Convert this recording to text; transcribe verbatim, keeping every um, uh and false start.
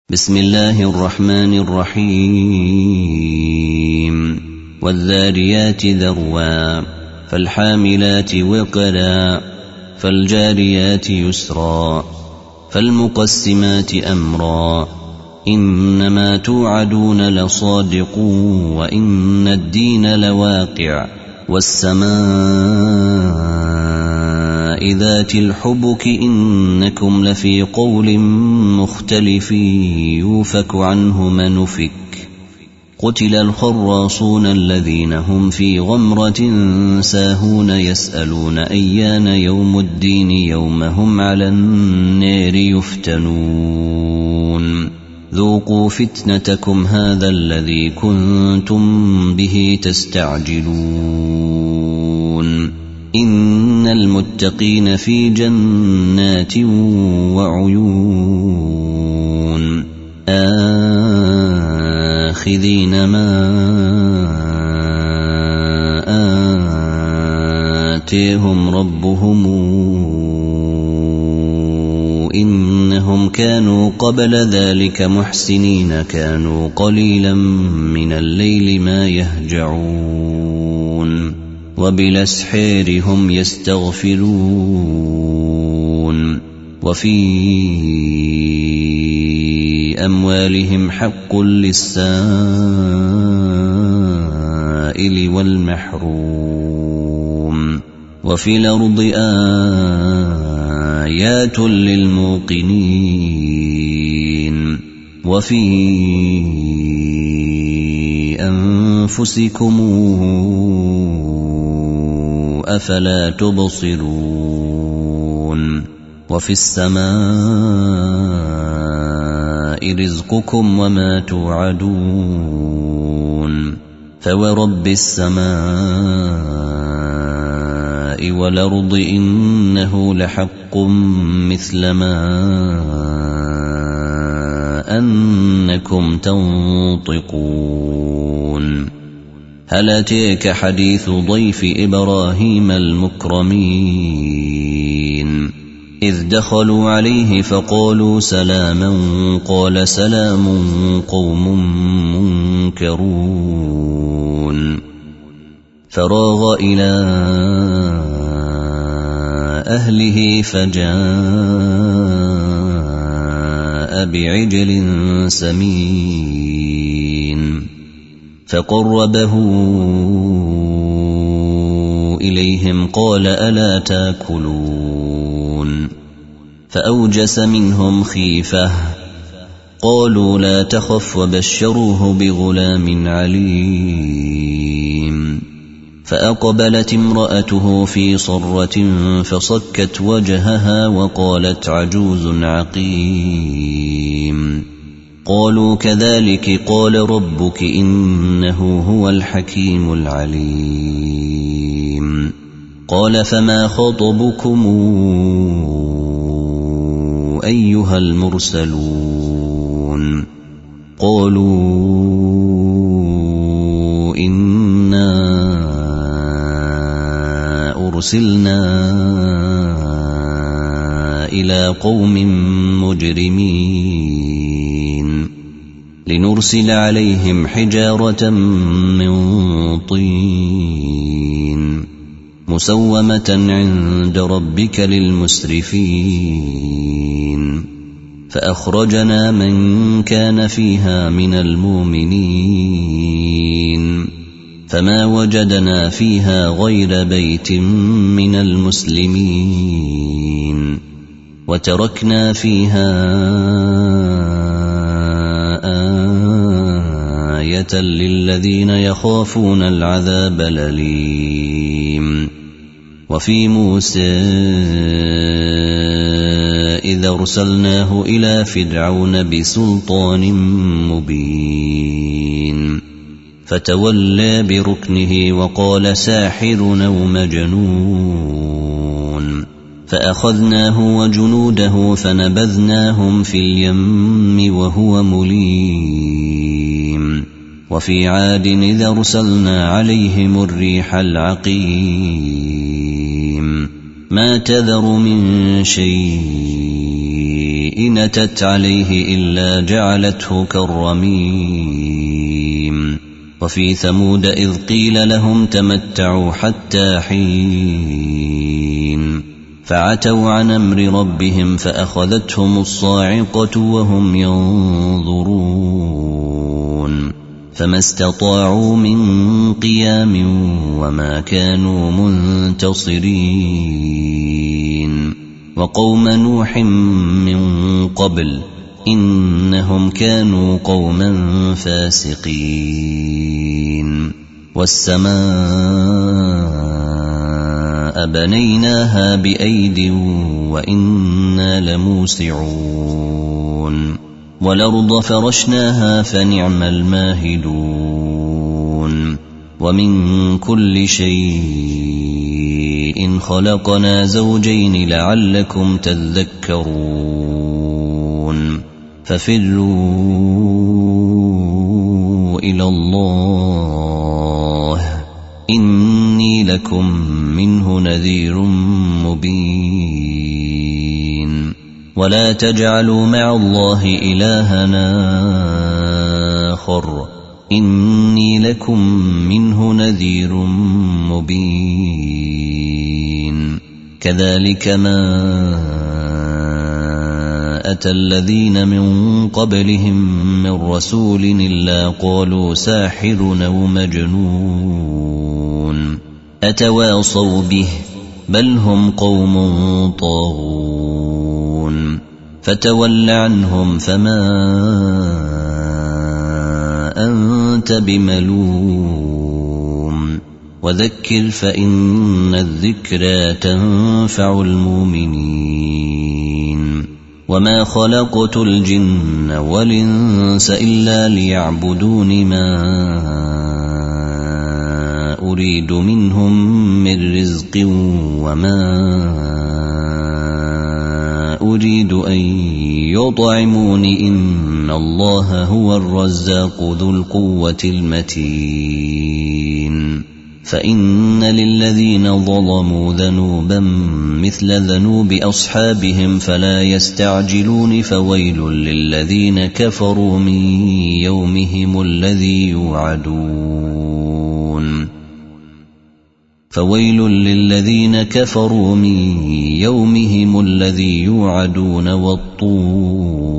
بسم الله الرحمن الرحيم والذاريات ذروا فالحاملات وقرا فالجاريات يسرا فالمقسمات أمرا إنما توعدون لصادق وإن الدين لواقع والسماء ذات الحبك إنكم لفي قول مختلف يوفك عنه من أفك قتل الخراصون الذين هم في غمرة ساهون يسألون أيان يوم الدين يوم هم على النار يفتنون ذوقوا فتنتكم هذا الذي كنتم به تستعجلون إن المتقين في جنات وعيون آخذين ما آتيهم ربهم إنهم كانوا قبل ذلك محسنين كانوا قليلا من الليل ما يهجعون وبالأسحار هم يستغفرون وفي أموالهم حق للسائل والمحروم وفي الأرض آيات للموقنين وفي أنفسكم أفلا تبصرون وفي السماء رزقكم وما توعدون فورب السماء والأرض إنه لحق مثل ما أنكم تنطقون هل أتيك حديث ضيف إبراهيم المكرمين إذ دخلوا عليه فقالوا سلاما قال سلام قوم منكرون فراغ إلى أهله فجاء بعجل سمين فقربه إليهم قال ألا تاكلون فأوجس منهم خيفة قالوا لا تخف وبشروه بغلام عليم فأقبلت امرأته في صرة فصكت وجهها وقالت عجوز عقيم قالوا كذلك قال ربك إنه هو الحكيم العليم قال فما خطبكم أيها المرسلون قالوا إنا أرسلنا إلى قوم مجرمين لنرسل عليهم حجارة من طين مسومة عند ربك للمسرفين فأخرجنا من كان فيها من المؤمنين فما وجدنا فيها غير بيت من المسلمين وتركنا فيها آية للذين يخافون العذاب الأليم وفي موسى إذا أرسلناه إلى فرعون بسلطان مبين فتولى بركنه وقال ساحر أو مجنون فأخذناه وجنوده فنبذناهم في اليم وهو مليم وفي عاد إذا أرسلنا عليهم الريح العقيم ما تذر من شيء إن أتت عليه إلا جعلته كالرميم وفي ثمود إذ قيل لهم تمتعوا حتى حين فعتوا عن أمر ربهم فأخذتهم الصاعقة وهم ينظرون فما استطاعوا من قيام وما كانوا منتصرين وقوم نوح من قبل إنهم كانوا قوما فاسقين والسماء بنيناها بأيد وإنا لموسعون والأرض فرشناها فنعم الماهدون ومن كل شيء خلقنا زوجين لعلكم تذكرون ففروا إلى الله إني لكم منه نذير مبين ولا تجعلوا مع الله إلهنا آخر إني لكم منه نذير مبين كذلك ما أتى الذين من قبلهم من رسول إلا قالوا ساحر أو مجنون أتواصوا به بل هم قوم طاغون فتول عنهم فما أنت بملوم وذكر فإن الذكرى تنفع المؤمنين وما خلقت الجن والإنس إلا ليعبدون ما أريد منهم من رزق وما أريد أن يطعمون إن الله هو الرزاق ذو القوة المتين فإن للذين ظلموا ذنوبا مثل ذنوب أصحابهم فلا يستعجلون فويل للذين كفروا من يومهم الذي يوعدون فويل للذين كفروا من يومهم الذي يوعدون والطور